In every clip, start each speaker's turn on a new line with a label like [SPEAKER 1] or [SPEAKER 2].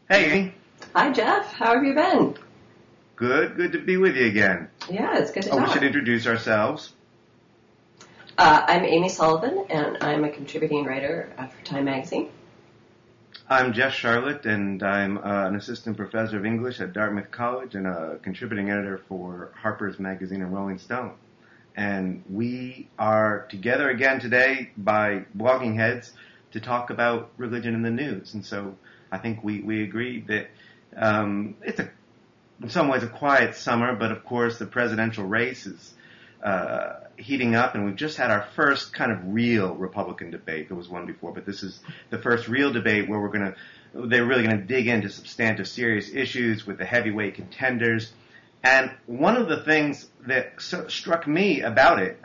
[SPEAKER 1] Hey, Amy.
[SPEAKER 2] Hi, Jeff. How have you been?
[SPEAKER 1] Good to be with you again.
[SPEAKER 2] Yeah, it's good to
[SPEAKER 1] Oh, we
[SPEAKER 2] talk.
[SPEAKER 1] should introduce ourselves.
[SPEAKER 2] I'm Amy Sullivan, and I'm a contributing writer for Time Magazine.
[SPEAKER 1] I'm Jeff Charlotte, and I'm an assistant professor of English at Dartmouth College and a contributing editor for Harper's Magazine and Rolling Stone. And we are together again today by Blogging Heads to talk about religion in the news. And so I think we agreed that it's in some ways a quiet summer, but of course the presidential race is heating up, and we've just had our first kind of real Republican debate. There was one before, but this is the first real debate where they're really going to dig into substantive, serious issues with the heavyweight contenders. And one of the things that struck me about it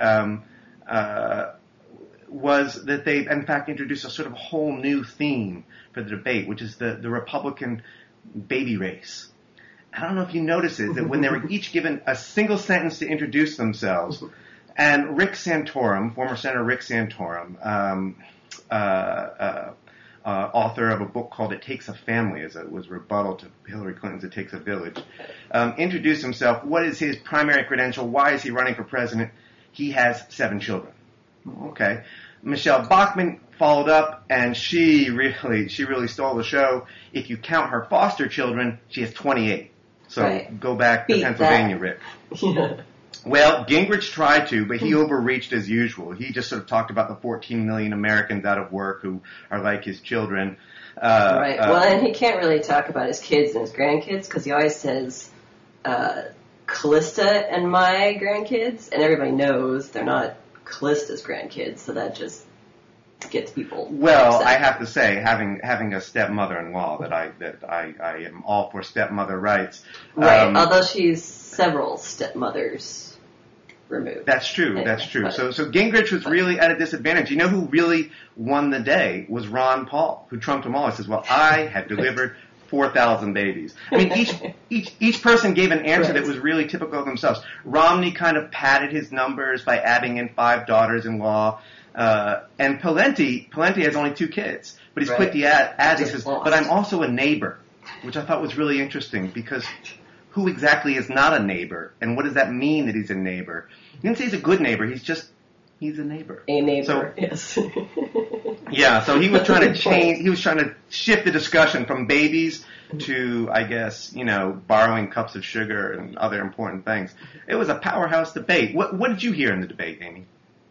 [SPEAKER 1] was that they, in fact, introduced a sort of whole new theme for the debate, which is the Republican baby race. I don't know if you noticed it, that when they were each given a single sentence to introduce themselves, and Rick Santorum, former Senator Rick Santorum, author of a book called It Takes a Family, as it was rebuttal to Hillary Clinton's It Takes a Village, introduced himself. What is his primary credential? Why is he running for president? He has 7 children. Okay. Michelle Bachmann followed up, and she really stole the show. If you count her foster children, she has 28. So
[SPEAKER 2] right.
[SPEAKER 1] Go back to Pennsylvania,
[SPEAKER 2] that.
[SPEAKER 1] Rick.
[SPEAKER 2] Yeah.
[SPEAKER 1] Well, Gingrich tried to, but he overreached as usual. He just sort of talked about the 14 million Americans out of work who are like his children.
[SPEAKER 2] Right. Well, and he can't really talk about his kids and his grandkids because he always says Callista and my grandkids, and everybody knows they're not Callista's grandkids, so that just gets people upset.
[SPEAKER 1] I have to say, having a stepmother-in-law, that I am all for stepmother rights.
[SPEAKER 2] Right, although she's several stepmothers removed.
[SPEAKER 1] That's true.
[SPEAKER 2] Anyway,
[SPEAKER 1] that's true. So Gingrich was really at a disadvantage. You know who really won the day was Ron Paul, who trumped them all. He says, "Well, I have delivered 4,000 babies." I mean, each person gave an answer that was really typical of themselves. Romney kind of padded his numbers by adding in 5 daughters-in-law. And Pawlenty has only 2 kids, but he's quick to add. He says, "But I'm also a neighbor," which I thought was really interesting because who exactly is not a neighbor, and what does that mean that he's a neighbor? He didn't say he's a good neighbor. He's a neighbor.
[SPEAKER 2] A neighbor, yes.
[SPEAKER 1] Yeah, so he was trying to change. He was trying to shift the discussion from babies to, I guess, borrowing cups of sugar and other important things. It was a powerhouse debate. What did you hear in the debate, Amy?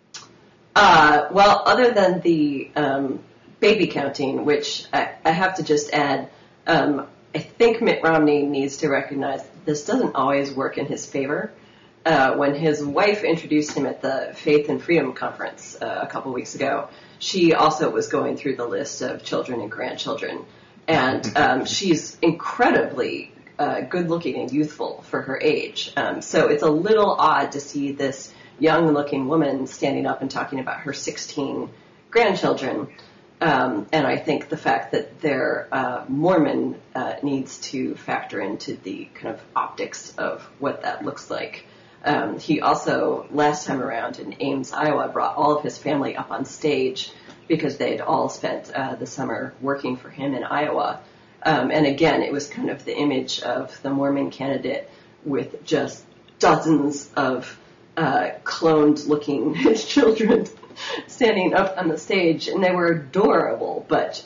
[SPEAKER 2] Well, other than the baby counting, which I have to just add, I think Mitt Romney needs to recognize that this doesn't always work in his favor. When his wife introduced him at the Faith and Freedom Conference a couple weeks ago, she also was going through the list of children and grandchildren. And she's incredibly good-looking and youthful for her age. So it's a little odd to see this young-looking woman standing up and talking about her 16 grandchildren. And I think the fact that they're Mormon needs to factor into the kind of optics of what that looks like. He also, last time around in Ames, Iowa, brought all of his family up on stage because they'd all spent the summer working for him in Iowa. And again, it was kind of the image of the Mormon candidate with just dozens of cloned-looking children standing up on the stage, and they were adorable, but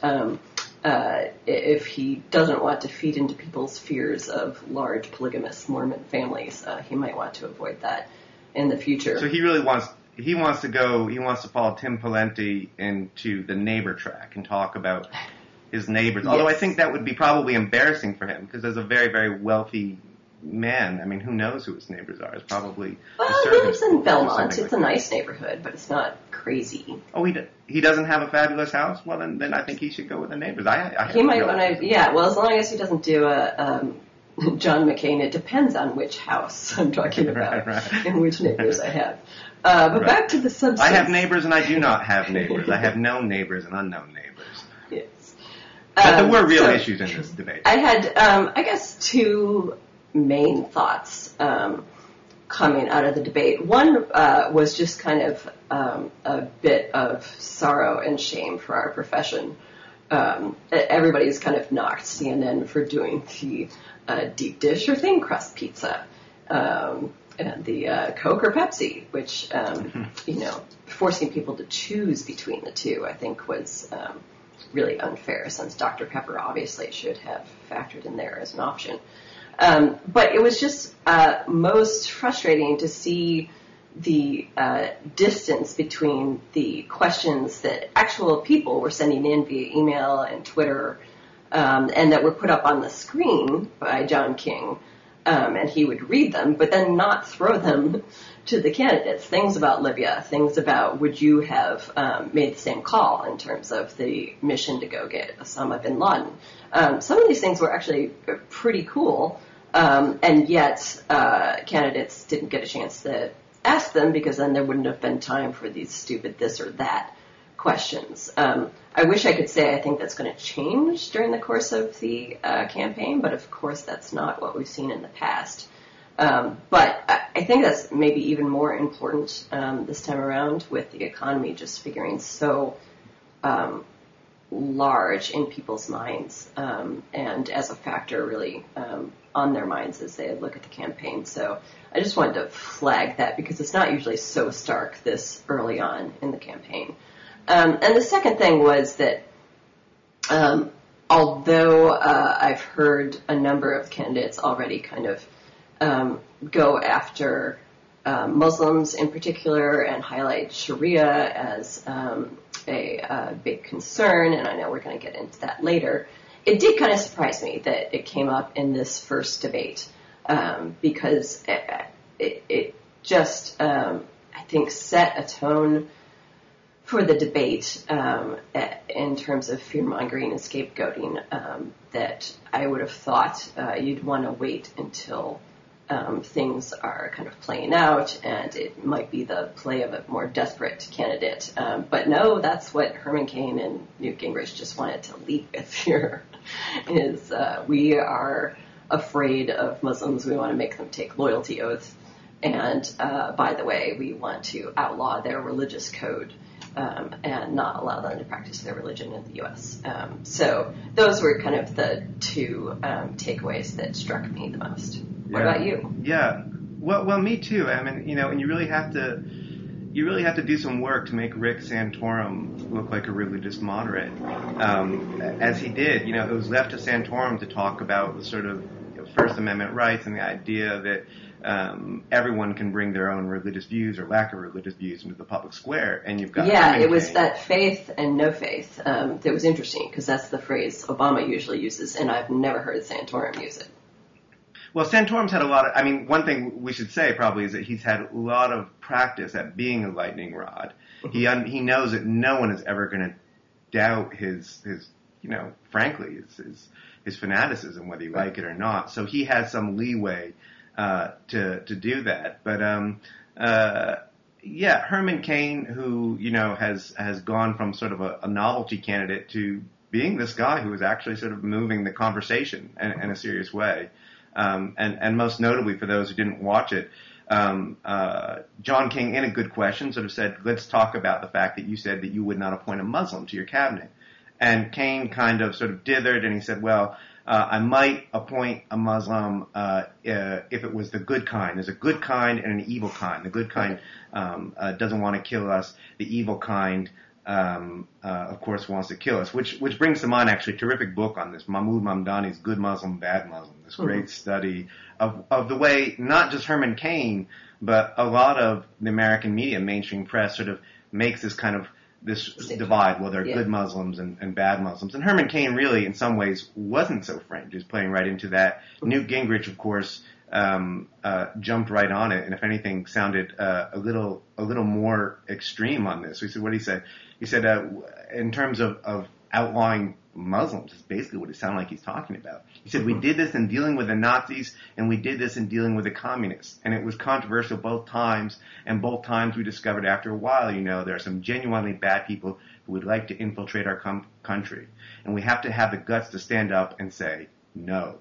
[SPEAKER 2] if he doesn't want to feed into people's fears of large polygamous Mormon families, he might want to avoid that in the future.
[SPEAKER 1] So he wants to follow Tim Pawlenty into the neighbor track and talk about his neighbors, although I think that would be probably embarrassing for him, because as a very, very wealthy man, I mean, who knows who his neighbors are? It's probably
[SPEAKER 2] he lives in Belmont. It's a nice neighborhood, but it's not crazy.
[SPEAKER 1] Oh, he doesn't have a fabulous house? Well, then I think he should go with the neighbors.
[SPEAKER 2] He might want to, well, as long as he doesn't do a John McCain. It depends on which house I'm talking about
[SPEAKER 1] right.
[SPEAKER 2] and which neighbors I have. But back to the substance.
[SPEAKER 1] I have neighbors and I do not have neighbors. I have known neighbors and unknown neighbors.
[SPEAKER 2] Yes.
[SPEAKER 1] But there were real issues in this debate.
[SPEAKER 2] I had, I guess, 2 main thoughts coming out of the debate. One was just kind of a bit of sorrow and shame for our profession. everybody's kind of knocked CNN for doing the deep dish or thin crust pizza, and the Coke or Pepsi, which, forcing people to choose between the two, I think was really unfair, since Dr. Pepper obviously should have factored in there as an option. But it was just most frustrating to see the distance between the questions that actual people were sending in via email and Twitter, and that were put up on the screen by John King, and he would read them, but then not throw them to the candidates. Things about Libya, things about would you have made the same call in terms of the mission to go get Osama bin Laden. Some of these things were actually pretty cool, and yet candidates didn't get a chance to ask them, because then there wouldn't have been time for these stupid this or that questions. I wish I could say I think that's going to change during the course of the campaign, but of course that's not what we've seen in the past. But I think that's maybe even more important this time around, with the economy just figuring so large in people's minds, and as a factor really on their minds as they look at the campaign. So I just wanted to flag that, because it's not usually so stark this early on in the campaign. And the second thing was that although I've heard a number of candidates already kind of go after Muslims in particular and highlight Sharia as a big concern, and I know we're going to get into that later, it did kind of surprise me that it came up in this first debate, because it just, I think, set a tone for the debate in terms of fear-mongering and scapegoating that I would have thought you'd want to wait until things are kind of playing out, and it might be the play of a more desperate candidate. But no, that's what Herman Cain and Newt Gingrich just wanted to lead with here, is we are afraid of Muslims. We want to make them take loyalty oaths. And by the way, we want to outlaw their religious code and not allow them to practice their religion in the U.S. So those were kind of the two takeaways that struck me the most. What about you?
[SPEAKER 1] Yeah, well, me too. I mean, and you really have to do some work to make Rick Santorum look like a religious moderate, as he did. It was left to Santorum to talk about the sort of First Amendment rights and the idea that everyone can bring their own religious views or lack of religious views into the public square, and you've got
[SPEAKER 2] it was that faith and no faith that was interesting, because that's the phrase Obama usually uses, and I've never heard Santorum use it.
[SPEAKER 1] Well, Santorum's had a lot of, one thing we should say probably is that he's had a lot of practice at being a lightning rod. Mm-hmm. He knows that no one is ever going to doubt his frankly, his fanaticism, whether you like it or not. So he has some leeway to do that. But Herman Cain, who has gone from sort of a novelty candidate to being this guy who is actually sort of moving the conversation in a serious way. And most notably, for those who didn't watch it, John King, in a good question, sort of said, let's talk about the fact that you said that you would not appoint a Muslim to your cabinet. And Cain kind of sort of dithered, and he said, well, I might appoint a Muslim if it was the good kind. There's a good kind and an evil kind. The good kind doesn't want to kill us. The evil kind, of course, wants to kill us, which brings to mind actually a terrific book on this, Mahmoud Mamdani's Good Muslim, Bad Muslim, this great study of the way not just Herman Cain, but a lot of the American media, mainstream press, sort of makes this kind of this divide. Well, there are good Muslims and bad Muslims. And Herman Cain really, in some ways, wasn't so frank. He was playing right into that. Newt Gingrich, of course, jumped right on it, and if anything, sounded a little more extreme on this. What did he say? He said, in terms of outlawing Muslims, is basically what it sounded like he's talking about. He said, we did this in dealing with the Nazis, and we did this in dealing with the communists, and it was controversial both times, and both times we discovered after a while, there are some genuinely bad people who would like to infiltrate our country, and we have to have the guts to stand up and say no.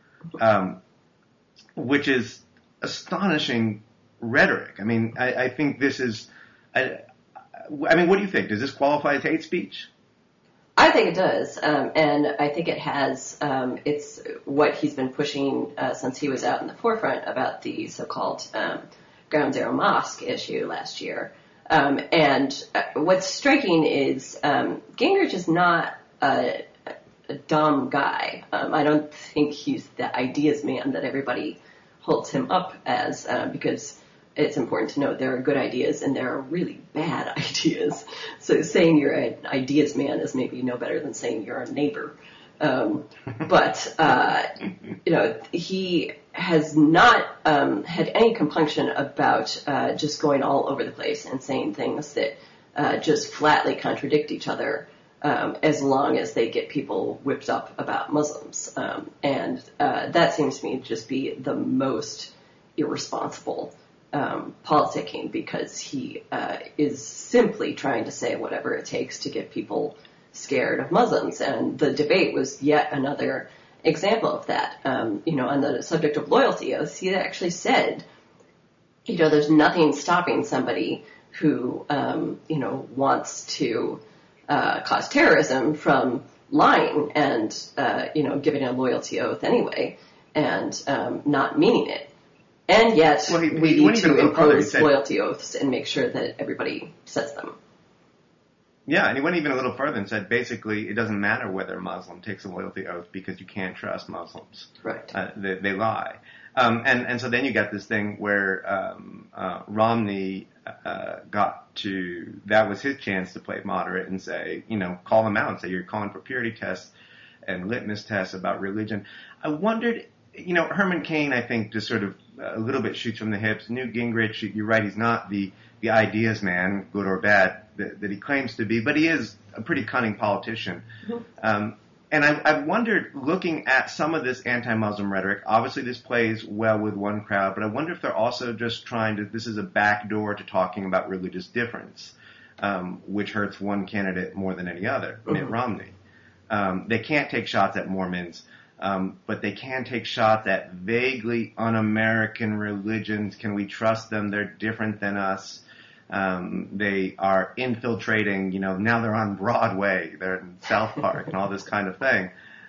[SPEAKER 1] Which is astonishing rhetoric. I think this is, what do you think? Does this qualify as hate speech?
[SPEAKER 2] I think it does, and I think it has. It's what he's been pushing since he was out in the forefront about the so-called Ground Zero Mosque issue last year. And what's striking is Gingrich is not a dumb guy. I don't think he's the ideas man that everybody holds him up as, because it's important to note there are good ideas and there are really bad ideas. So saying you're an ideas man is maybe no better than saying you're a neighbor. But he has not had any compunction about just going all over the place and saying things that just flatly contradict each other, as long as they get people whipped up about Muslims. And that seems to me to just be the most irresponsible politicking, because he is simply trying to say whatever it takes to get people scared of Muslims. And the debate was yet another example of that. On the subject of loyalty oaths, he actually said, there's nothing stopping somebody who, wants to cause terrorism from lying and, giving a loyalty oath anyway and not meaning it. And yet, we need to impose loyalty oaths and make sure that everybody says them.
[SPEAKER 1] Yeah, and he went even a little further and said, basically, it doesn't matter whether a Muslim takes a loyalty oath because you can't trust Muslims.
[SPEAKER 2] Right.
[SPEAKER 1] They lie. And so then you get this thing where Romney that was his chance to play moderate and say, call them out and say, you're calling for purity tests and litmus tests about religion. I wondered, Herman Cain, I think, just sort of a little bit shoots from the hips. Newt Gingrich, you're right, he's not the ideas man, good or bad, that he claims to be, but he is a pretty cunning politician. Mm-hmm. And I wondered, looking at some of this anti-Muslim rhetoric, obviously this plays well with one crowd, but I wonder if they're also just this is a backdoor to talking about religious difference, which hurts one candidate more than any other, mm-hmm. Mitt Romney. They can't take shots at Mormons, but they can take shots at vaguely un-American religions. Can we trust them? They're different than us. They are infiltrating, now they're on Broadway, they're in South Park and all this kind of thing.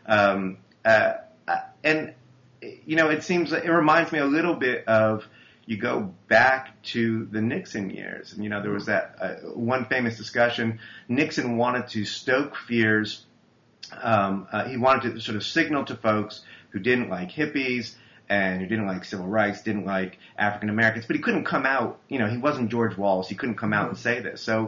[SPEAKER 1] It seems like it reminds me a little bit of, you go back to the Nixon years, and, there was that one famous discussion. Nixon wanted to stoke fears. He wanted to sort of signal to folks who didn't like hippies and who didn't like civil rights, didn't like African Americans, but he couldn't come out, he wasn't George Wallace, he couldn't come out and say this. So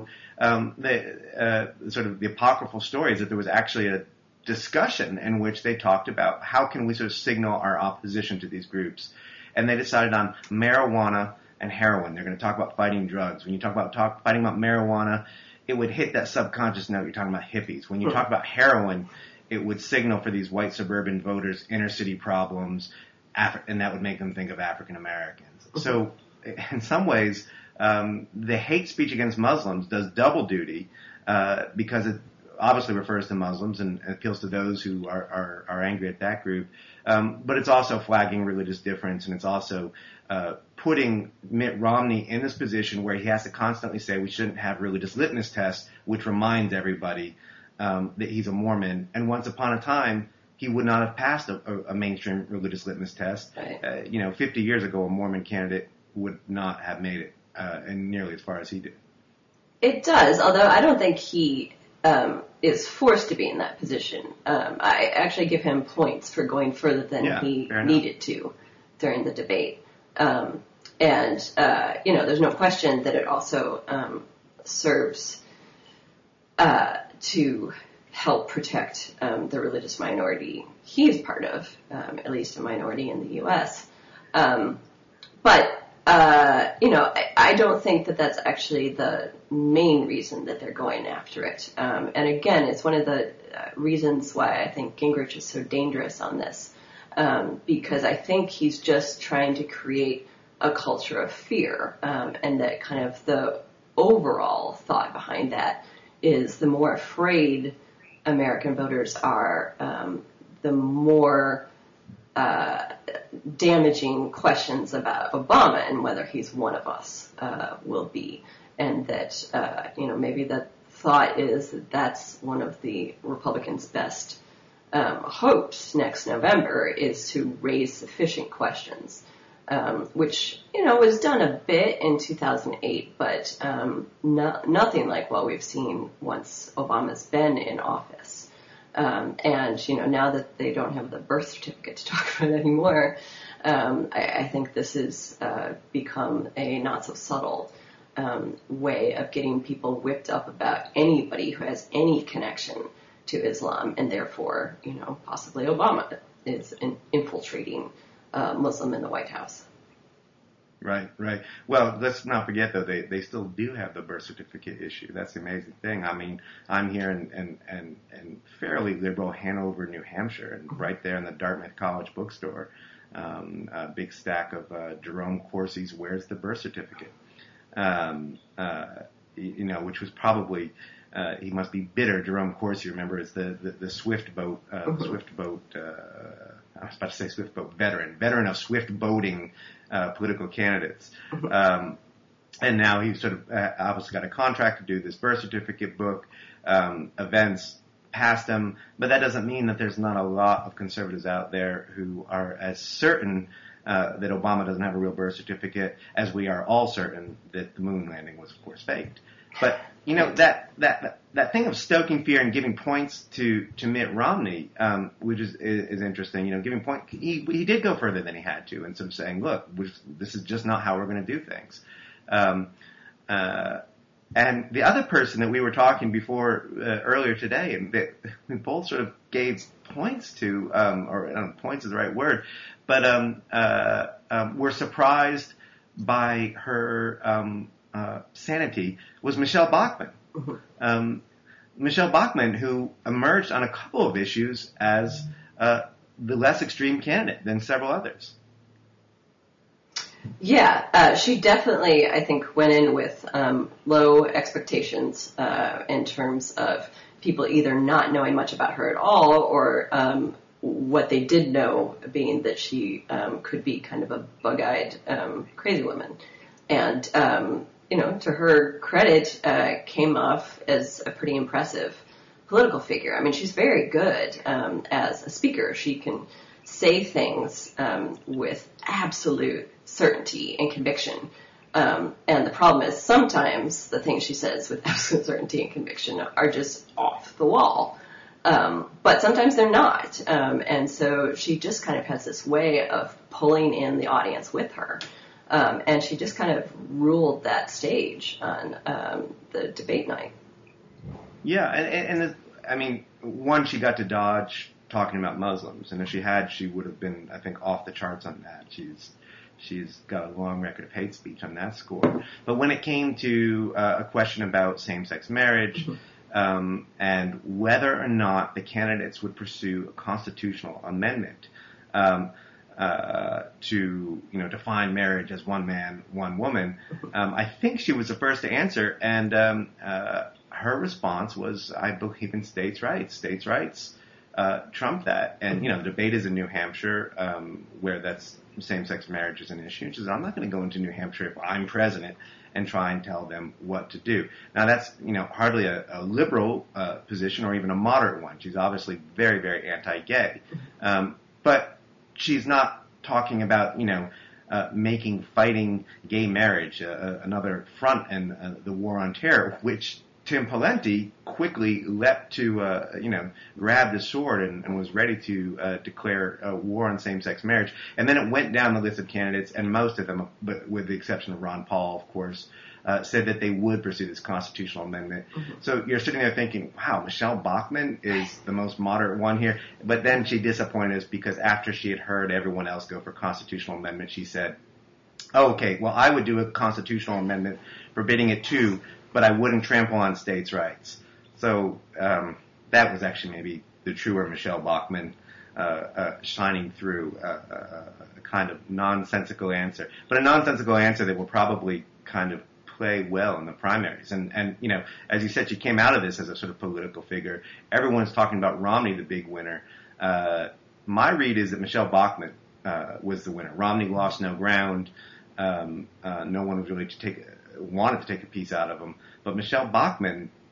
[SPEAKER 1] the apocryphal story is that there was actually a discussion in which they talked about how can we sort of signal our opposition to these groups. And they decided on marijuana and heroin. They're going to talk about fighting drugs. When you talk about fighting about marijuana, it would hit that subconscious note. You're talking about hippies. When you talk about heroin, it would signal for these white suburban voters inner city problems, and that would make them think of African Americans. So in some ways, the hate speech against Muslims does double duty, because it obviously refers to Muslims and appeals to those who are angry at that group. But it's also flagging religious difference, and it's also putting Mitt Romney in this position where he has to constantly say we shouldn't have religious litmus tests, which reminds everybody that he's a Mormon. And once upon a time, he would not have passed a mainstream religious litmus test.
[SPEAKER 2] Right.
[SPEAKER 1] 50 years ago, a Mormon candidate would not have made it and nearly as far as he did.
[SPEAKER 2] It does, although I don't think he is forced to be in that position. I actually give him points for going further than he needed to during the debate. There's no question that it also serves to help protect the religious minority he is part of, at least a minority in the U.S. I don't think that that's actually the main reason that they're going after it. And again, it's one of the reasons why I think Gingrich is so dangerous on this, because I think he's just trying to create a culture of fear, and that kind of the overall thought behind that is the more afraid American voters are, the more damaging questions about Obama and whether he's one of us will be, and that maybe the thought is that that's one of the Republicans' best hopes next November, is to raise sufficient questions, which, was done a bit in 2008, but nothing like what we've seen once Obama's been in office. And, now that they don't have the birth certificate to talk about anymore, I think this has become a not so subtle way of getting people whipped up about anybody who has any connection to Islam, and therefore, possibly Obama is infiltrating Muslim in the White House.
[SPEAKER 1] Right. Well, let's not forget, though, they still do have the birth certificate issue. That's the amazing thing. I mean, I'm here in fairly liberal Hanover, New Hampshire, and right there in the Dartmouth College bookstore, a big stack of Jerome Corsi's Where's the Birth Certificate? Which was probably, he must be bitter. Jerome Corsi, remember, is the Swift boat, I was about to say Swift boat veteran of Swift boating political candidates. And now he's sort of obviously got a contract to do this birth certificate book. Events past him, but that doesn't mean that there's not a lot of conservatives out there who are as certain that Obama doesn't have a real birth certificate as we are all certain that the moon landing was, of course, faked. But that thing of stoking fear and giving points to Mitt Romney, which is interesting. Giving point, he did go further than he had to, and sort of saying, look, this is just not how we're going to do things. And the other person that we were talking before earlier today, and that we both sort of gave points to, or I don't know, points is the right word, but were surprised by her sanity, was Michelle Bachmann. Michelle Bachmann, who emerged on a couple of issues as the less extreme candidate than several others.
[SPEAKER 2] Yeah, she definitely, I think, went in with low expectations in terms of people either not knowing much about her at all, or what they did know being that she could be kind of a bug-eyed crazy woman. And, to her credit, came off as a pretty impressive political figure. I mean, she's very good as a speaker. She can say things with absolute certainty and conviction. And the problem is sometimes the things she says with absolute certainty and conviction are just off the wall. But sometimes they're not. And so she just kind of has this way of pulling in the audience with her. And she just kind of ruled that stage on the debate night. Yeah,
[SPEAKER 1] and I mean, one, she got to dodge talking about Muslims, and if she had, she would have been, I think, off the charts on that. She's got a long record of hate speech on that score. But when it came to a question about same-sex marriage, and whether or not the candidates would pursue a constitutional amendment to define marriage as one man, one woman, I think she was the first to answer, and her response was, "I believe in states' rights. States' rights trump that." And the debate is in New Hampshire, where that's same-sex marriage is an issue. And she says, "I'm not going to go into New Hampshire if I'm president and try and tell them what to do." Now that's hardly a liberal position or even a moderate one. She's obviously very, very anti-gay, but she's not talking about making fighting gay marriage another front in the war on terror, which Tim Pawlenty quickly leapt to, grabbed his sword and was ready to declare a war on same-sex marriage. And then it went down the list of candidates, and most of them, but with the exception of Ron Paul, of course, said that they would pursue this constitutional amendment. Mm-hmm. So you're sitting there thinking, wow, Michelle Bachmann is the most moderate one here. But then she disappointed us because after she had heard everyone else go for constitutional amendment, she said, oh, okay, well, I would do a constitutional amendment forbidding it too, but I wouldn't trample on states' rights. So that was actually maybe the truer Michelle Bachmann shining through a kind of nonsensical answer. But a nonsensical answer that will probably kind of play well in the primaries. And as you said, she came out of this as a sort of political figure. Everyone's talking about Romney, the big winner. My read is that Michelle Bachmann was the winner. Romney lost no ground. No one was really wanted to take a piece out of him. But Michelle Bachmann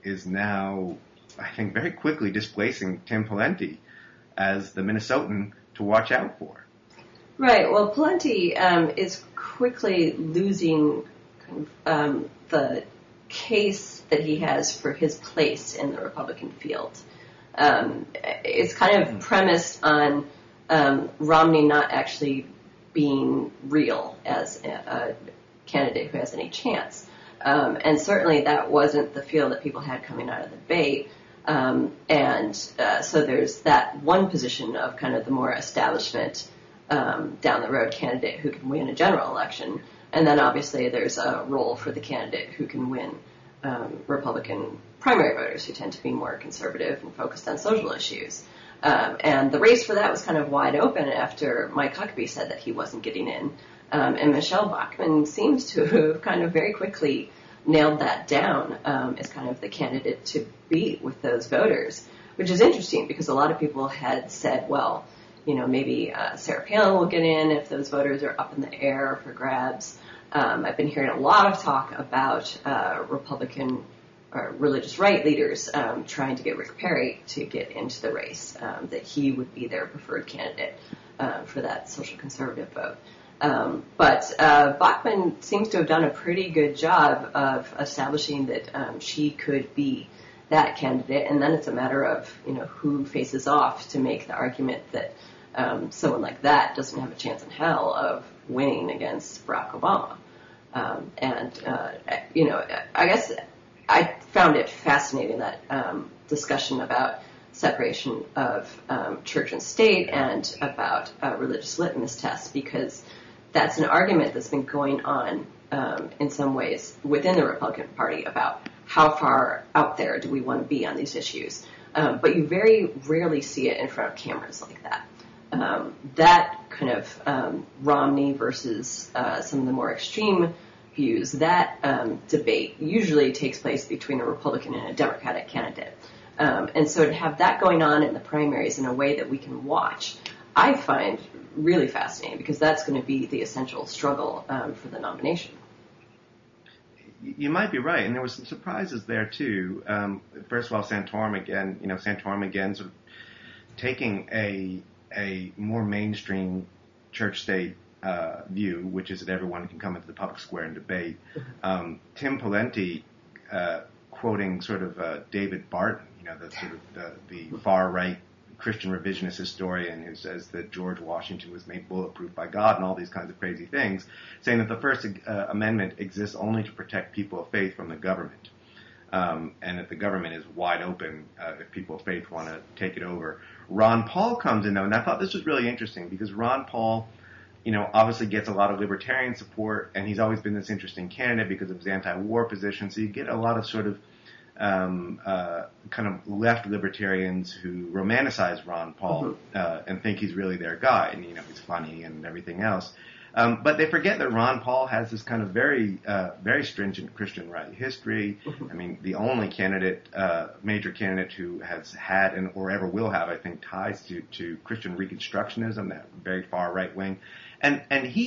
[SPEAKER 1] is now, I think, very quickly displacing Tim Pawlenty as the Minnesotan to watch out for.
[SPEAKER 2] Right. Well, Pawlenty is quickly losing the case that he has for his place in the Republican field. It's kind of premised on Romney not actually being real as a candidate who has any chance. And certainly that wasn't the feel that people had coming out of the debate. So there's that one position of kind of the more establishment down the road candidate who can win a general election. And then obviously there's a role for the candidate who can win Republican primary voters who tend to be more conservative and focused on social issues. And the race for that was kind of wide open after Mike Huckabee said that he wasn't getting in. And Michelle Bachmann seems to have kind of very quickly nailed that down as kind of the candidate to beat with those voters, which is interesting because a lot of people had said, well, maybe Sarah Palin will get in if those voters are up in the air for grabs. I've been hearing a lot of talk about Republican or religious right leaders trying to get Rick Perry to get into the race, that he would be their preferred candidate for that social conservative vote. But Bachmann seems to have done a pretty good job of establishing that she could be that candidate, and then it's a matter of who faces off to make the argument that someone like that doesn't have a chance in hell of winning against Barack Obama. I guess I found it fascinating, that discussion about separation of church and state and about religious litmus tests, because that's an argument that's been going on in some ways within the Republican Party about how far out there do we want to be on these issues. But you very rarely see it in front of cameras like that. That kind of Romney versus some of the more extreme views, that debate usually takes place between a Republican and a Democratic candidate. And so to have that going on in the primaries in a way that we can watch, I find really fascinating, because that's going to be the essential struggle for the nomination.
[SPEAKER 1] You might be right, and there were some surprises there too. First of all, Santorum again sort of taking a more mainstream church-state view, which is that everyone can come into the public square and debate. Tim Pawlenty quoting sort of David Barton, the far-right Christian revisionist historian who says that George Washington was made bulletproof by God and all these kinds of crazy things, saying that the First Amendment exists only to protect people of faith from the government, and that the government is wide open if people of faith want to take it over. Ron Paul comes in, though, and I thought this was really interesting because Ron Paul, obviously gets a lot of libertarian support, and he's always been this interesting candidate because of his anti-war position, so you get a lot of sort of kind of left libertarians who romanticize Ron Paul and think he's really their guy, and he's funny and everything else. But they forget that Ron Paul has this kind of very stringent Christian right history. I mean, the only major candidate who has had or ever will have, I think, ties to Christian Reconstructionism, that very far right wing. And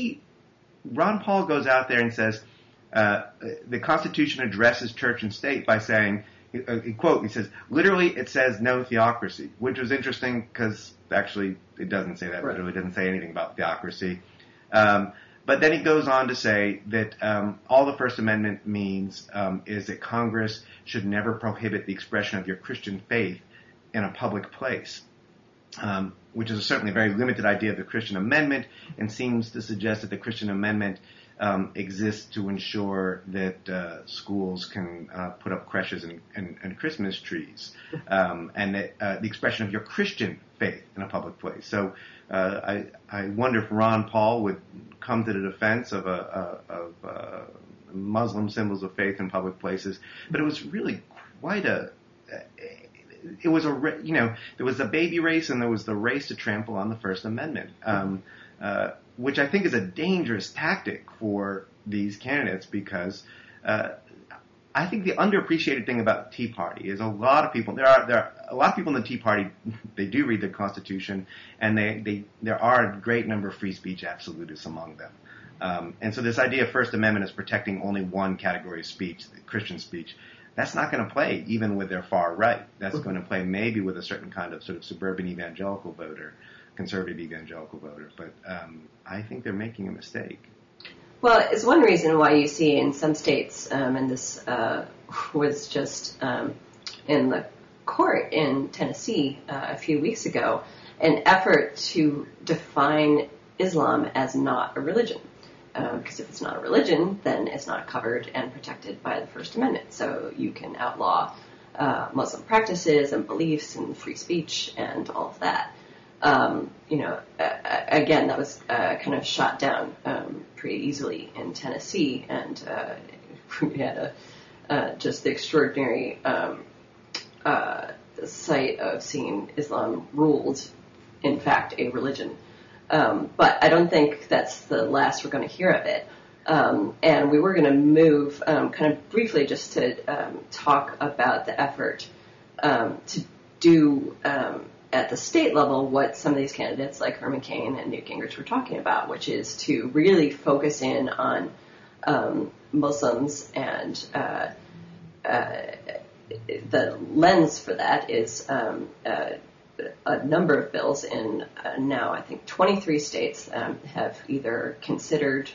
[SPEAKER 1] Ron Paul goes out there and says, the Constitution addresses church and state by saying, he says, literally it says no theocracy, which was interesting because actually it doesn't say that. Right. Literally doesn't say anything about theocracy. But then he goes on to say that all the First Amendment means is that Congress should never prohibit the expression of your Christian faith in a public place, which is certainly a very limited idea of the Christian Amendment, and seems to suggest that the Christian Amendment exists to ensure that schools can put up creches and Christmas trees, and that the expression of your Christian faith in a public place. So I wonder if Ron Paul would come to the defense of Muslim symbols of faith in public places. But it was really quite there was the baby race and there was the race to trample on the First Amendment. Which I think is a dangerous tactic for these candidates, because I think the underappreciated thing about the Tea Party is there are a lot of people in the Tea Party, they do read the Constitution, and there are a great number of free speech absolutists among them. And so this idea of First Amendment is protecting only one category of speech, the Christian speech, that's not going to play even with their far right. That's going to play maybe with a certain kind of sort of suburban evangelical voter, conservative evangelical voter. But I think they're making a mistake.
[SPEAKER 2] Well, it's one reason why you see in some states, and this was just in the court in Tennessee a few weeks ago, an effort to define Islam as not a religion. Because if it's not a religion, then it's not covered and protected by the First Amendment. So you can outlaw Muslim practices and beliefs and free speech and all of that. Again, that was kind of shot down pretty easily in Tennessee, and we had just the extraordinary sight of seeing Islam ruled, in fact, a religion. But I don't think that's the last we're going to hear of it. And we were going to move kind of briefly just to talk about the effort to do at the state level what some of these candidates like Herman Cain and Newt Gingrich were talking about, which is to really focus in on Muslims, and the lens for that is a number of bills in now, I think, 23 states have either considered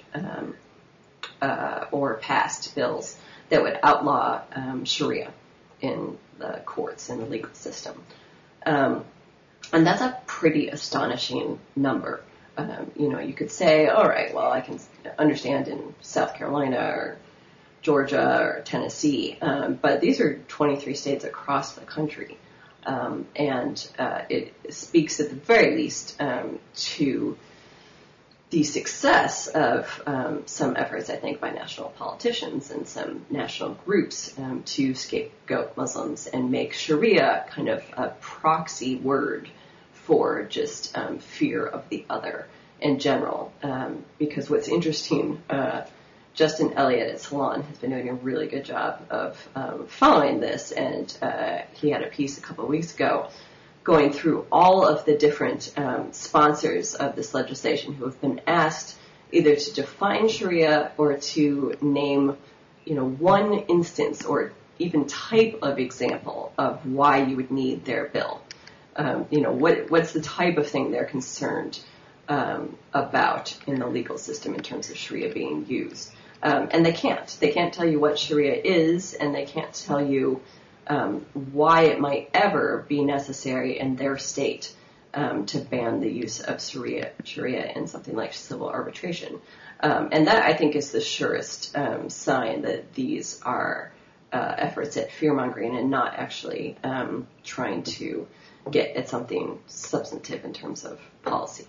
[SPEAKER 2] or passed bills that would outlaw Sharia in the courts, in the legal system. And that's a pretty astonishing number. You could say, all right, well, I can understand in South Carolina or Georgia or Tennessee, but these are 23 states across the country. And it speaks at the very least to the success of some efforts, I think, by national politicians and some national groups to scapegoat Muslims and make Sharia kind of a proxy word for just fear of the other in general. Because what's interesting, Justin Elliott at Salon has been doing a really good job of following this, and he had a piece a couple of weeks ago going through all of the different sponsors of this legislation who have been asked either to define Sharia or to name, one instance or even type of example of why you would need their bill. What's the type of thing they're concerned about in the legal system in terms of Sharia being used. And they can't. They can't tell you what Sharia is, and they can't tell you why it might ever be necessary in their state to ban the use of Sharia in something like civil arbitration. And that, I think, is the surest sign that these are efforts at fear-mongering and not actually trying to get at something substantive in terms of policy.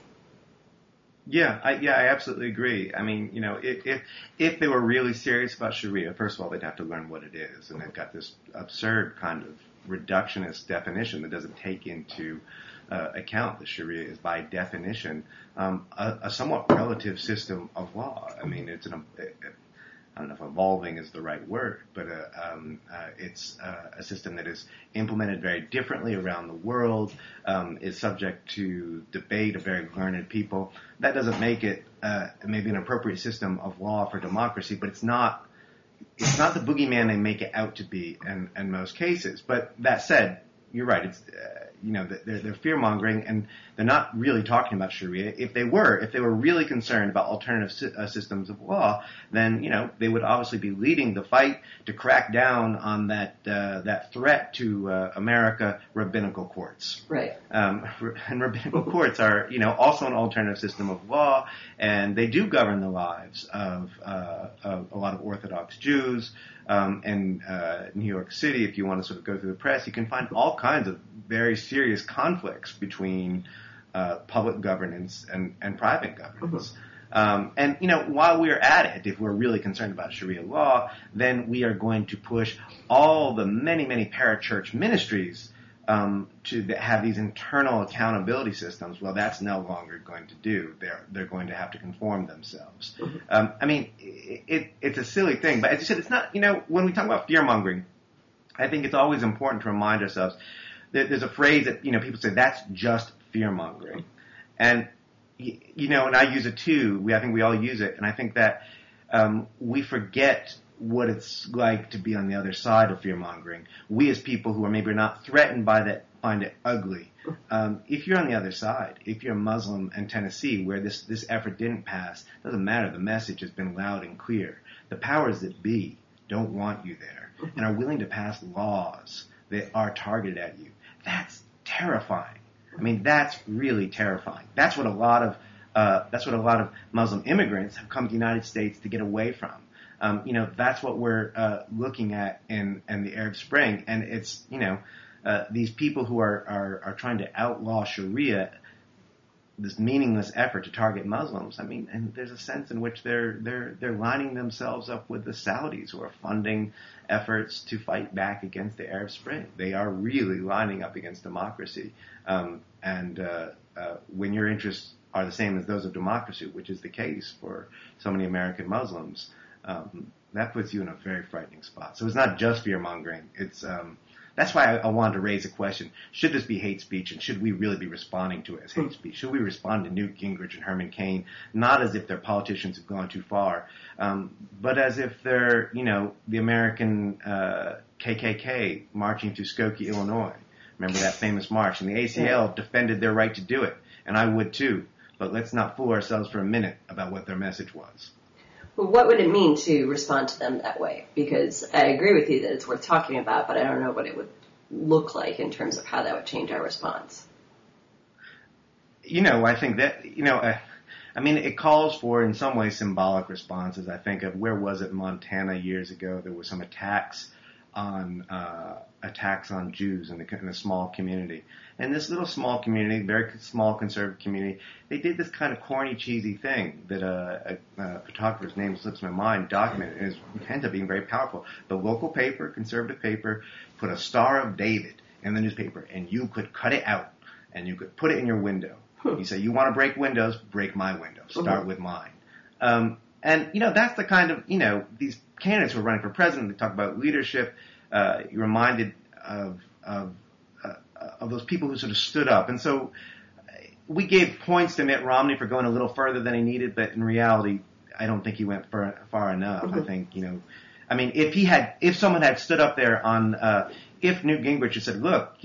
[SPEAKER 1] Yeah, I absolutely agree. I mean, if they were really serious about Sharia, first of all, they'd have to learn what it is, and they've got this absurd kind of reductionist definition that doesn't take into account that Sharia is, by definition, a somewhat relative system of law. I mean, it's I don't know if evolving is the right word, but it's a system that is implemented very differently around the world, is subject to debate of very learned people. That doesn't make it maybe an appropriate system of law for democracy, but it's not the boogeyman they make it out to be in most cases. But that said, you're right. It's they're fear-mongering, and they're not really talking about Sharia. If they were really concerned about alternative systems of law, then they would obviously be leading the fight to crack down on that threat to America, rabbinical courts.
[SPEAKER 2] Right.
[SPEAKER 1] And rabbinical courts are also an alternative system of law, and they do govern the lives of a lot of Orthodox Jews. In New York City, if you want to sort of go through the press, you can find all kinds of very serious conflicts between public governance and private governance. And while we're at it, if we're really concerned about Sharia law, then we are going to push all the many, many parachurch ministries to have these internal accountability systems. Well, that's no longer going to do. They're going to have to conform themselves. I mean, it's a silly thing, but as you said, it's not. When we talk about fear mongering, I think it's always important to remind ourselves that there's a phrase that people say that's just fear mongering, and and I use it too. I think we all use it, and I think that we forget what it's like to be on the other side of fear-mongering. We as people who are maybe not threatened by that find it ugly. If you're on the other side, if you're a Muslim in Tennessee where this effort didn't pass, doesn't matter. The message has been loud and clear. The powers that be don't want you there and are willing to pass laws that are targeted at you. That's terrifying. I mean, that's really terrifying. That's what a lot of Muslim immigrants have come to the United States to get away from. That's what we're looking at in the Arab Spring, and it's these people who are trying to outlaw Sharia, this meaningless effort to target Muslims. I mean, and there's a sense in which they're lining themselves up with the Saudis who are funding efforts to fight back against the Arab Spring. They are really lining up against democracy, when your interests are the same as those of democracy, which is the case for so many American Muslims, that puts you in a very frightening spot. So it's not just fear-mongering. It's that's why I wanted to raise a question. Should this be hate speech, and should we really be responding to it as hate speech? Should we respond to Newt Gingrich and Herman Cain, not as if their politicians have gone too far, but as if they're, the American KKK marching through Skokie, Illinois. Remember that famous march? And the ACL defended their right to do it, and I would too. But let's not fool ourselves for a minute about what their message was.
[SPEAKER 2] Well, what would it mean to respond to them that way? Because I agree with you that it's worth talking about, but I don't know what it would look like in terms of how that would change our response.
[SPEAKER 1] I think that, it calls for, in some ways, symbolic responses. I think of, where was it, Montana years ago, there were some attacks on Jews in a small community. And this little small community, very small conservative community, they did this kind of corny, cheesy thing that a photographer's name slips my mind, documented, and it ends up being very powerful. The local paper, conservative paper, put a Star of David in the newspaper, and you could cut it out, and you could put it in your window. You say, you want to break windows, break my window. Start with mine. And that's the kind of, these candidates who are running for president, they talk about leadership. You're reminded of those people who sort of stood up. And so we gave points to Mitt Romney for going a little further than he needed, but in reality, I don't think he went far enough. I think, if someone had stood up there if Newt Gingrich had said, look,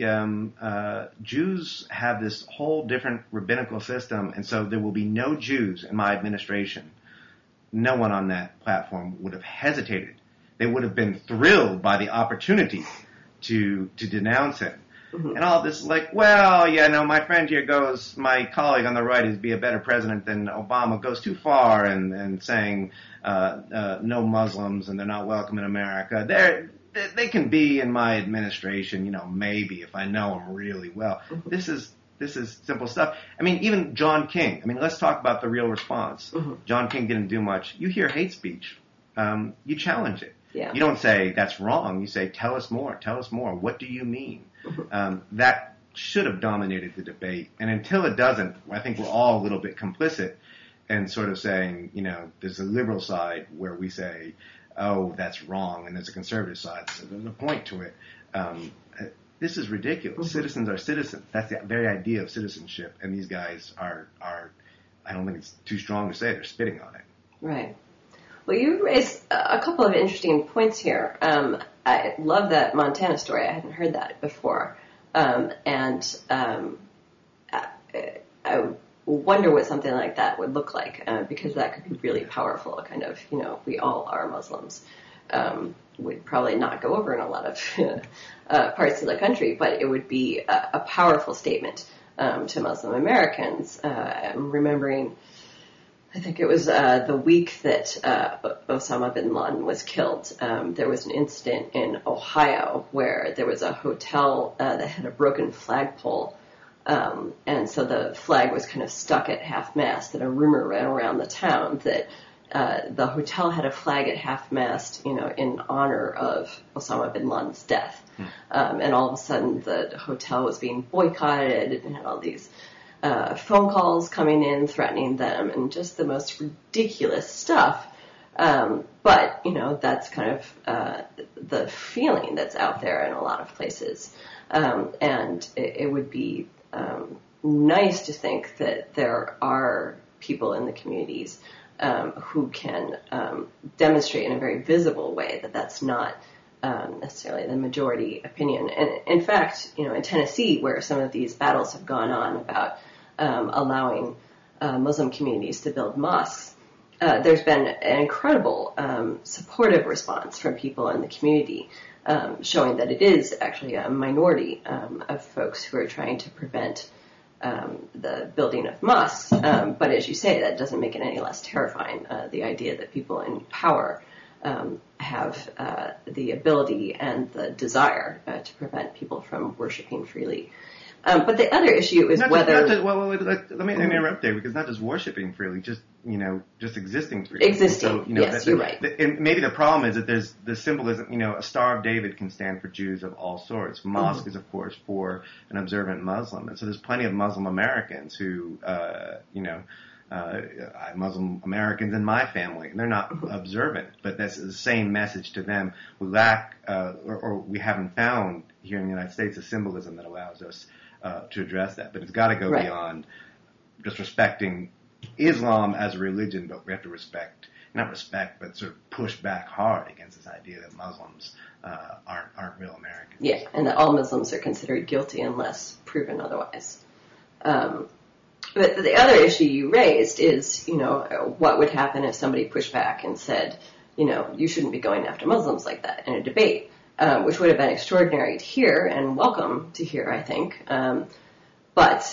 [SPEAKER 1] Jews have this whole different rabbinical system, and so there will be no Jews in my administration, no one on that platform would have hesitated. They would have been thrilled by the opportunity to denounce him. Mm-hmm. And all this is like, my friend here goes, my colleague on the right is be a better president than Obama, goes too far and saying no Muslims and they're not welcome in America. They can be in my administration, maybe if I know them really well. Mm-hmm. This is simple stuff. Even John King. Let's talk about the real response. Mm-hmm. John King didn't do much. You hear hate speech. You challenge it.
[SPEAKER 2] Yeah.
[SPEAKER 1] You don't say, that's wrong. You say, tell us more. Tell us more. What do you mean? Mm-hmm. That should have dominated the debate. And until it doesn't, I think we're all a little bit complicit in sort of saying, there's a liberal side where we say, oh, that's wrong. And there's a conservative side that says, there's a point to it. This is ridiculous. Mm-hmm. Citizens are citizens. That's the very idea of citizenship. And these guys are I don't think it's too strong to say, they're spitting on it.
[SPEAKER 2] Right. Well, you raised a couple of interesting points here. I love that Montana story. I hadn't heard that before. I wonder what something like that would look like, because that could be really powerful, kind of, we all are Muslims. Would probably not go over in a lot of parts of the country, but it would be a powerful statement to Muslim Americans. I'm remembering, I think it was the week that Osama bin Laden was killed. There was an incident in Ohio where there was a hotel that had a broken flagpole, and so the flag was kind of stuck at half-mast, and a rumor ran around the town that the hotel had a flag at half-mast, in honor of Osama bin Laden's death. And all of a sudden the hotel was being boycotted and had all these phone calls coming in threatening them and just the most ridiculous stuff. But, that's kind of the feeling that's out there in a lot of places. And it would be nice to think that there are people in the communities who can demonstrate in a very visible way that that's not necessarily the majority opinion. And in fact, in Tennessee, where some of these battles have gone on about allowing Muslim communities to build mosques, there's been an incredible supportive response from people in the community, showing that it is actually a minority of folks who are trying to prevent the building of mosques. But as you say, that doesn't make it any less terrifying, the idea that people in power have the ability and the desire to prevent people from worshiping freely. But the other issue is whether...
[SPEAKER 1] let me interrupt there, because not just worshiping freely, just existing freely.
[SPEAKER 2] Existing, yes, you're right.
[SPEAKER 1] And maybe the problem is that there's the symbolism, a Star of David can stand for Jews of all sorts. Mosque is, of course, for an observant Muslim. And so there's plenty of Muslim Americans who, Muslim Americans in my family, and they're not observant, but that's the same message to them. We lack, or we haven't found here in the United States a symbolism that allows us to address that. But it's got to go beyond just respecting Islam as a religion, but we have to but sort of push back hard against this idea that Muslims aren't real Americans.
[SPEAKER 2] Yeah, and that all Muslims are considered guilty unless proven otherwise. But the other issue you raised is, what would happen if somebody pushed back and said, you shouldn't be going after Muslims like that in a debate, which would have been extraordinary to hear and welcome to hear, I think. But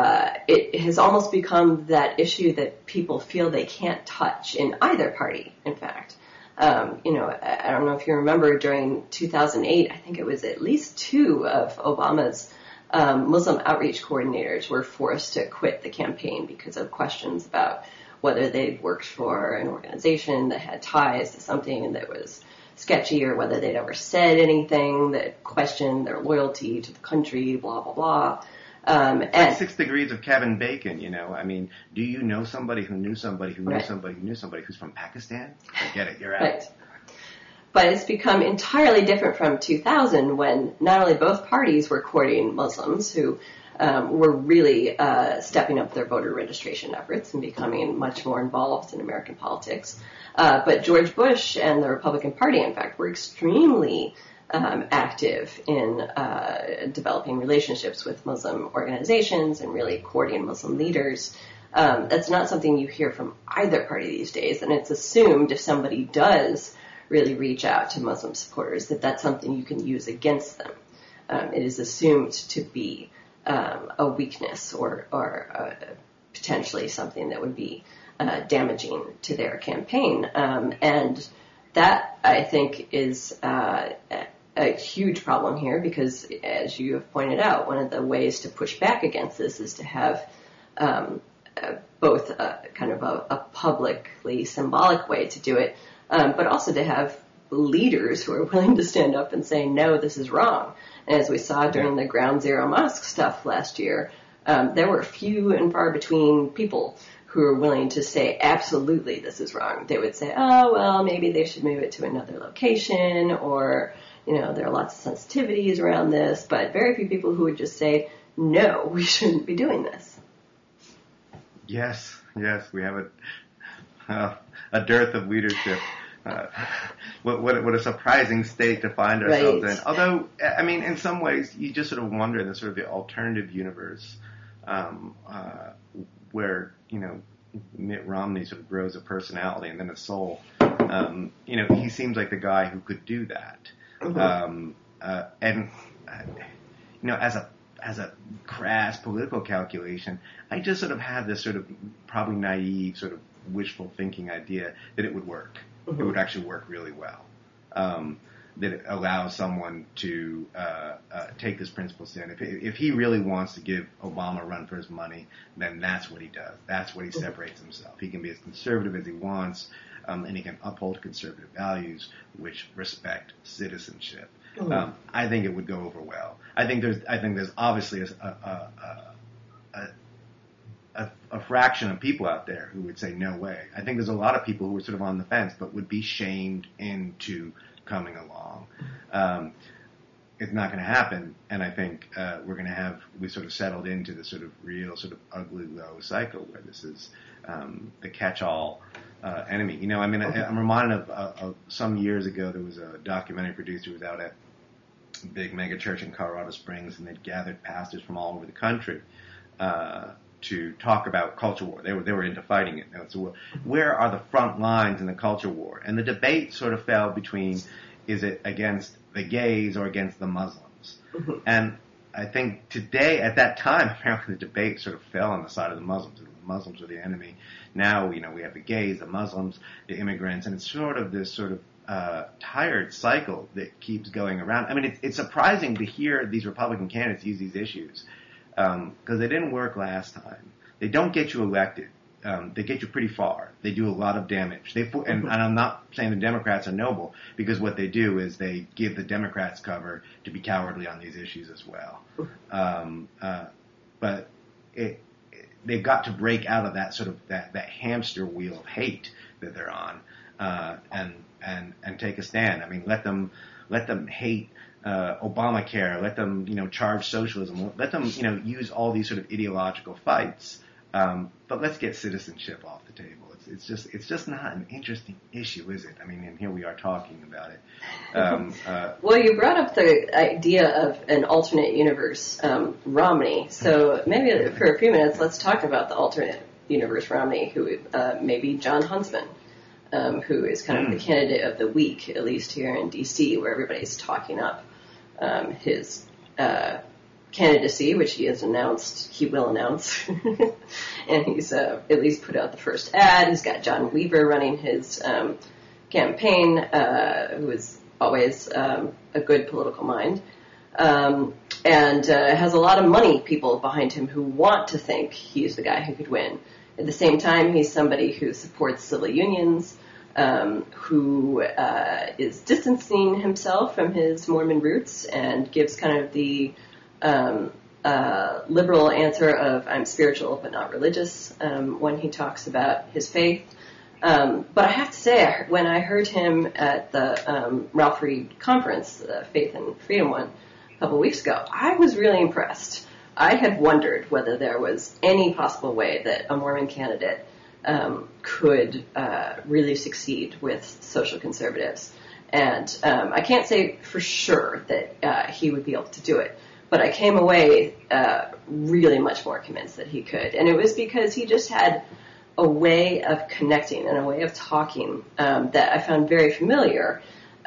[SPEAKER 2] it has almost become that issue that people feel they can't touch in either party, in fact. I don't know if you remember during 2008, I think it was at least 2 of Obama's Muslim outreach coordinators were forced to quit the campaign because of questions about whether they'd worked for an organization that had ties to something that was sketchy, or whether they'd ever said anything that questioned their loyalty to the country, blah, blah, blah.
[SPEAKER 1] And 6 degrees of Kevin Bacon, I mean, do you know somebody who knew somebody who knew somebody who knew somebody who's from Pakistan? I get it, you're out.
[SPEAKER 2] Right. But it's become entirely different from 2000, when not only both parties were courting Muslims who were really stepping up their voter registration efforts and becoming much more involved in American politics, but George Bush and the Republican Party, in fact, were extremely active in developing relationships with Muslim organizations and really courting Muslim leaders. That's not something you hear from either party these days, and it's assumed if somebody does really reach out to Muslim supporters that that's something you can use against them. It is assumed to be a weakness or potentially something that would be damaging to their campaign. And that, I think, is a huge problem here, because, as you have pointed out, one of the ways to push back against this is to have both kind of a publicly symbolic way to do it, but also to have leaders who are willing to stand up and say, no, this is wrong. And as we saw during the Ground Zero Mosque stuff last year, there were few and far between people who were willing to say, absolutely, this is wrong. They would say, oh, well, maybe they should move it to another location, or, there are lots of sensitivities around this, but very few people who would just say, no, we shouldn't be doing this.
[SPEAKER 1] Yes, we have a dearth of leadership. What a surprising state to find ourselves in. Although, I mean, in some ways, you just sort of wonder in the sort of the alternative universe where, Mitt Romney sort of grows a personality and then a soul. He seems like the guy who could do that. Mm-hmm. As a crass political calculation, I just sort of have this sort of probably naive sort of wishful thinking idea that it would work. Mm-hmm. It would actually work really well. That it allows someone to take this principle stand. If he really wants to give Obama a run for his money, then that's what he does. That's what he separates himself. He can be as conservative as he wants, and he can uphold conservative values which respect citizenship. Mm-hmm. I think it would go over well. I think there's obviously a fraction of people out there who would say no way. I think there's a lot of people who are sort of on the fence but would be shamed into coming along. It's not going to happen, and I think we sort of settled into this sort of real sort of ugly low cycle where this is the catch-all enemy. You know, I mean, I'm reminded of some years ago there was a documentary producer who was out at a big mega church in Colorado Springs, and they'd gathered pastors from all over the country to talk about culture war. They were into fighting it. So where are the front lines in the culture war? And the debate sort of fell between, is it against the gays or against the Muslims? Mm-hmm. And I think today, at that time, apparently the debate sort of fell on the side of the Muslims. The Muslims were the enemy. Now, you know, we have the gays, the Muslims, the immigrants, and it's sort of this sort of tired cycle that keeps going around. I mean, it's surprising to hear these Republican candidates use these issues because they didn't work last time. They don't get you elected. They get you pretty far. They do a lot of damage. And I'm not saying the Democrats are noble, because what they do is they give the Democrats cover to be cowardly on these issues as well. But they've got to break out of that sort of that hamster wheel of hate that they're on, and take a stand. I mean, let them hate Obamacare. Let them, you know, charge socialism. Let them, you know, use all these sort of ideological fights. But let's get citizenship off the table. It's just not an interesting issue, is it? I mean, and here we are talking about it.
[SPEAKER 2] Well, you brought up the idea of an alternate universe Romney. So maybe for a few minutes, let's talk about the alternate universe Romney, who may be John Huntsman, who is kind of the candidate of the week, at least here in D.C., where everybody's talking up his candidacy, which he has announced he will announce. And he's at least put out the first ad. He's got John Weaver running his campaign, who is always a good political mind, and has a lot of money people behind him who want to think he's the guy who could win. At the same time, he's somebody who supports civil unions, who is distancing himself from his Mormon roots and gives kind of the liberal answer of I'm spiritual but not religious when he talks about his faith. But I have to say, when I heard him at the Ralph Reed conference, the Faith and Freedom one, a couple of weeks ago, I was really impressed. I had wondered whether there was any possible way that a Mormon candidate could really succeed with social conservatives. And I can't say for sure that he would be able to do it. But I came away really much more convinced that he could. And it was because he just had a way of connecting and a way of talking that I found very familiar.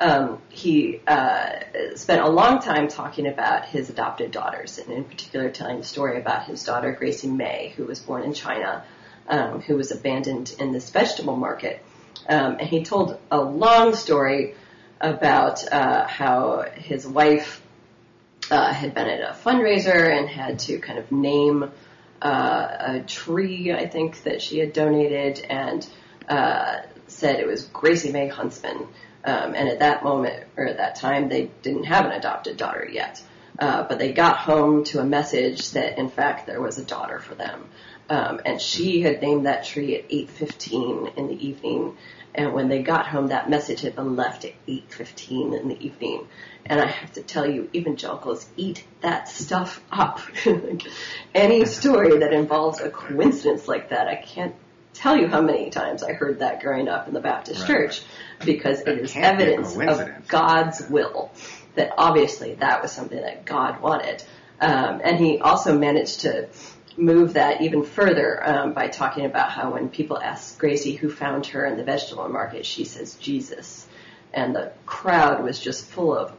[SPEAKER 2] He spent a long time talking about his adopted daughters, and in particular telling the story about his daughter, Gracie May, who was born in China, who was abandoned in this vegetable market. And he told a long story about how his wife had been at a fundraiser and had to kind of name a tree, I think, that she had donated, and said it was Gracie May Huntsman. And at that moment, or at that time, they didn't have an adopted daughter yet. But they got home to a message that, in fact, there was a daughter for them. And she had named that tree at 8:15 in the evening. And when they got home, that message had been left at 8:15 in the evening. And I have to tell you, evangelicals eat that stuff up. Any story that involves a coincidence like that, I can't tell you how many times I heard that growing up in the Baptist church, because it is evidence of God's will, that obviously that was something that God wanted. And he also managed to move that even further by talking about how when people ask Gracie who found her in the vegetable market, she says Jesus. And the crowd was just full of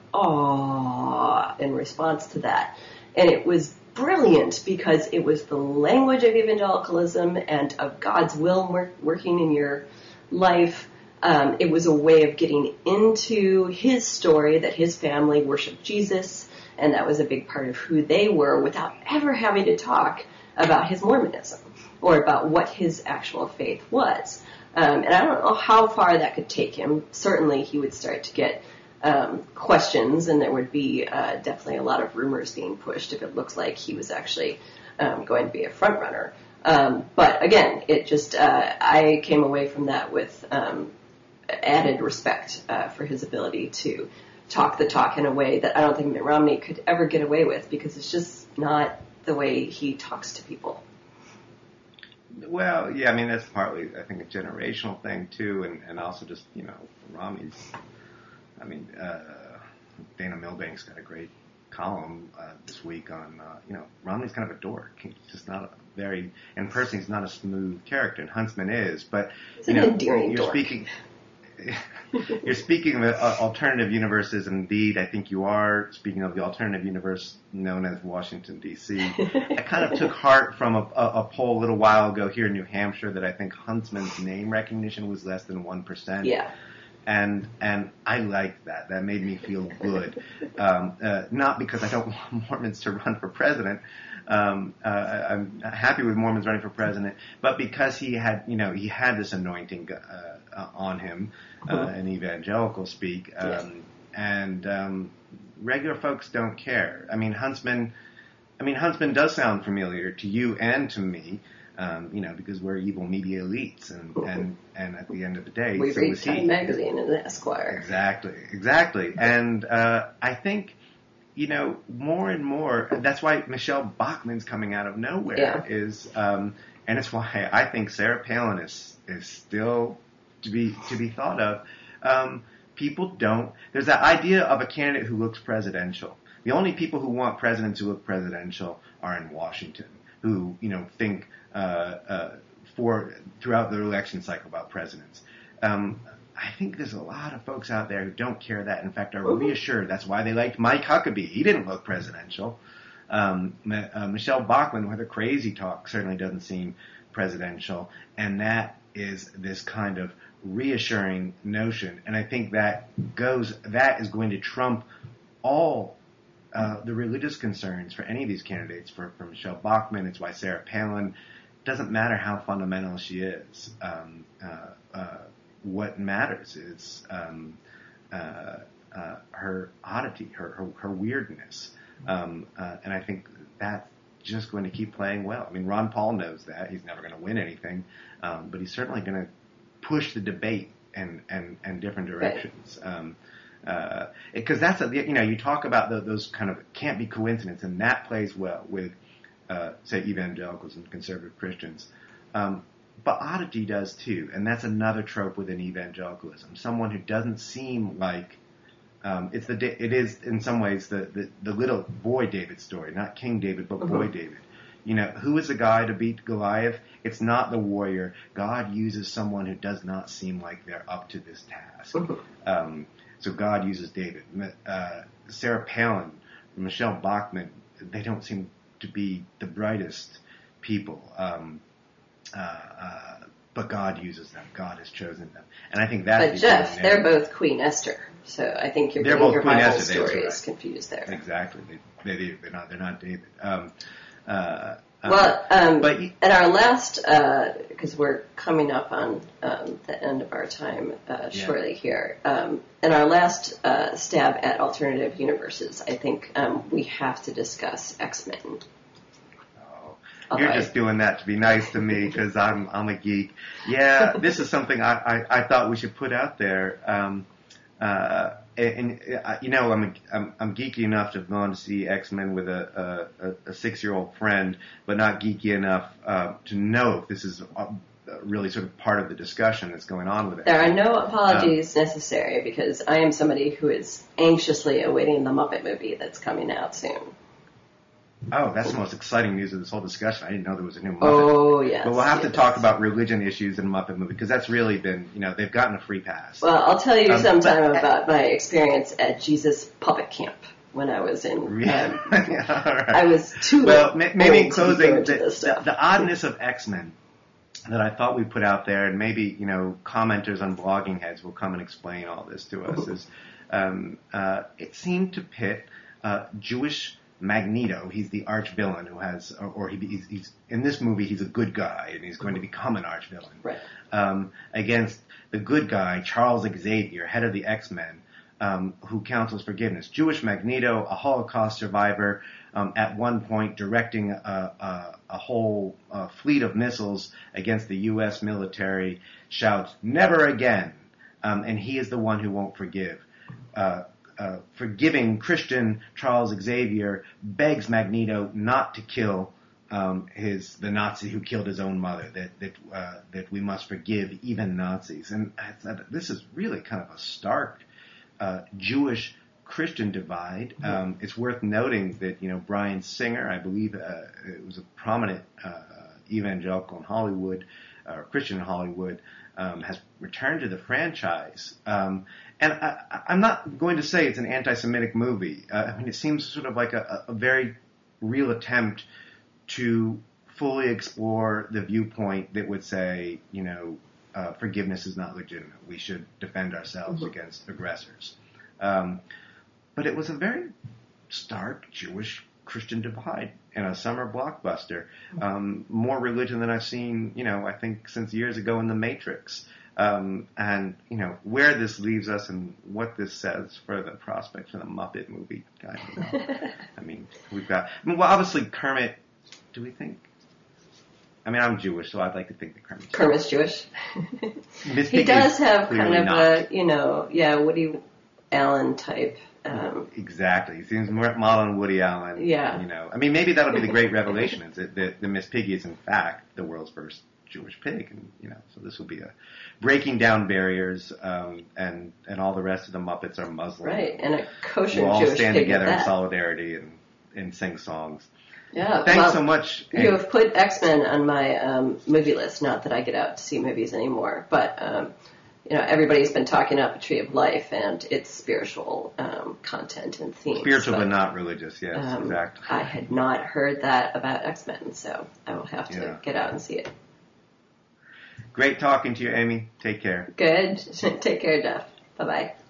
[SPEAKER 2] awe in response to that. And it was brilliant because it was the language of evangelicalism and of God's will working in your life. It was a way of getting into his story that his family worshiped Jesus, and that was a big part of who they were, without ever having to talk about his Mormonism or about what his actual faith was. And I don't know how far that could take him. Certainly he would start to get questions, and there would be definitely a lot of rumors being pushed if it looks like he was actually going to be a front runner. But again, it just I came away from that with added respect for his ability to talk the talk in a way that I don't think Mitt Romney could ever get away with, because it's just not the way he talks to people.
[SPEAKER 1] Well, yeah, I mean that's partly I think a generational thing too, and also just Romney's. I mean, Dana Milbank's got a great column this week on Romney's kind of a dork. He's just not a very in person. He's not a smooth character, and Huntsman is. But
[SPEAKER 2] it's an endearing dork.
[SPEAKER 1] You're speaking of alternative universes. Indeed, I think you are speaking of the alternative universe known as Washington, D.C. I kind of took heart from a poll a little while ago here in New Hampshire that I think Huntsman's name recognition was less than 1%.
[SPEAKER 2] Yeah.
[SPEAKER 1] And I liked that. That made me feel good. Not because I don't want Mormons to run for president. I'm happy with Mormons running for president, but because he had this anointing on him, in evangelical speak, and regular folks don't care. I mean, Huntsman does sound familiar to you and to me. Because we're evil media elites, and at the end of the day,
[SPEAKER 2] we
[SPEAKER 1] so
[SPEAKER 2] read Time Magazine and Esquire.
[SPEAKER 1] Exactly, and I think more and more. That's why Michelle Bachmann's coming out of nowhere. And it's why I think Sarah Palin is still to be thought of. People don't. There's that idea of a candidate who looks presidential. The only people who want presidents who look presidential are in Washington, who think throughout the election cycle about presidents. I think there's a lot of folks out there who don't care that. In fact, are reassured. That's why they liked Mike Huckabee. He didn't look presidential. Michelle Bachmann, with her crazy talk, certainly doesn't seem presidential. And that is this kind of reassuring notion. And I think that is going to trump all the religious concerns for any of these candidates. For Michelle Bachmann, it's why Sarah Palin, doesn't matter how fundamental she is. What matters is her oddity, her weirdness, and I think that's just going to keep playing well. I mean, Ron Paul knows that he's never going to win anything, but he's certainly going to push the debate and different directions. Because that's you talk about those kind of can't be coincidence, and that plays well with say evangelicals and conservative Christians. But oddity does too, and that's another trope within evangelicalism. Someone who doesn't seem like it is in some ways the little boy David story, not King David, but boy David. Who is the guy to beat Goliath? It's not the warrior. God uses someone who does not seem like they're up to this task. So God uses David. Sarah Palin, Michelle Bachmann, they don't seem to be the brightest people. But God uses them. God has chosen them. And I think that's...
[SPEAKER 2] But Jeff, they're both Queen Esther. So I think you're getting your Bible stories confused there.
[SPEAKER 1] Exactly. They do. They're not David.
[SPEAKER 2] But at our last, because we're coming up on the end of our time shortly here, in our last stab at alternative universes, I think we have to discuss X-Men.
[SPEAKER 1] You're just doing that to be nice to me because I'm a geek. Yeah, this is something I thought we should put out there. I'm geeky enough to have gone to see X-Men with a 6-year-old friend, but not geeky enough to know if this is really sort of part of the discussion that's going on with it.
[SPEAKER 2] There are no apologies necessary because I am somebody who is anxiously awaiting the Muppet movie that's coming out soon.
[SPEAKER 1] Oh, that's the most exciting news of this whole discussion. I didn't know there was a new Muppet.
[SPEAKER 2] Oh, yes.
[SPEAKER 1] But we'll have to talk about religion issues in Muppet movie because that's really been, they've gotten a free pass.
[SPEAKER 2] Well, I'll tell you sometime about my experience at Jesus Puppet Camp when I was in.
[SPEAKER 1] Yeah, all right.
[SPEAKER 2] I was too.
[SPEAKER 1] Well, maybe in closing, the oddness of X-Men that I thought we put out there, and maybe commenters on Blogging Heads will come and explain all this to us. Is it seemed to pit Jewish Magneto, he's the arch villain who has, he's in this movie he's a good guy and he's going to become an arch villain.
[SPEAKER 2] Right.
[SPEAKER 1] Against the good guy Charles Xavier, head of the X-Men, who counsels forgiveness. Jewish Magneto, a Holocaust survivor, at one point directing a whole fleet of missiles against the U.S. military, shouts "Never again," and he is the one who won't forgive. Forgiving Christian Charles Xavier begs Magneto not to kill the Nazi who killed his own mother, that we must forgive even Nazis. And I thought this is really kind of a stark Jewish Christian divide. It's worth noting that, Bryan Singer, I believe it was a prominent evangelical in Hollywood, or Christian in Hollywood, has returned to the franchise. And I'm not going to say it's an anti-Semitic movie. It seems sort of like a very real attempt to fully explore the viewpoint that would say, forgiveness is not legitimate. We should defend ourselves against aggressors. But it was a very stark Jewish Christian divide in a summer blockbuster. More religion than I've seen, I think since years ago in The Matrix. And where this leaves us and what this says for the prospects for the Muppet movie, I don't know. Obviously Kermit, do we think? I'm Jewish, so I'd like to think that
[SPEAKER 2] Kermit's Jewish. He does have kind of a, Woody Allen type.
[SPEAKER 1] Exactly. He seems more modeled on Woody Allen.
[SPEAKER 2] Yeah.
[SPEAKER 1] Maybe that'll be the great revelation, is that the Miss Piggy is in fact the world's first Jewish pig, and so this will be a breaking down barriers, and all the rest of the Muppets are Muslim.
[SPEAKER 2] Right, and a kosher
[SPEAKER 1] we'll all
[SPEAKER 2] Jewish
[SPEAKER 1] stand
[SPEAKER 2] pig
[SPEAKER 1] together
[SPEAKER 2] at
[SPEAKER 1] in
[SPEAKER 2] that.
[SPEAKER 1] solidarity and sing songs.
[SPEAKER 2] Yeah.
[SPEAKER 1] Thanks so much.
[SPEAKER 2] You have put X-Men on my movie list. Not that I get out to see movies anymore, but everybody's been talking up A Tree of Life and its spiritual content and themes.
[SPEAKER 1] Spiritual but not religious, yes, exactly.
[SPEAKER 2] I had not heard that about X-Men, so I will have to get out and see it.
[SPEAKER 1] Great talking to you, Amy. Take care.
[SPEAKER 2] Good. Take care, Jeff. Bye-bye.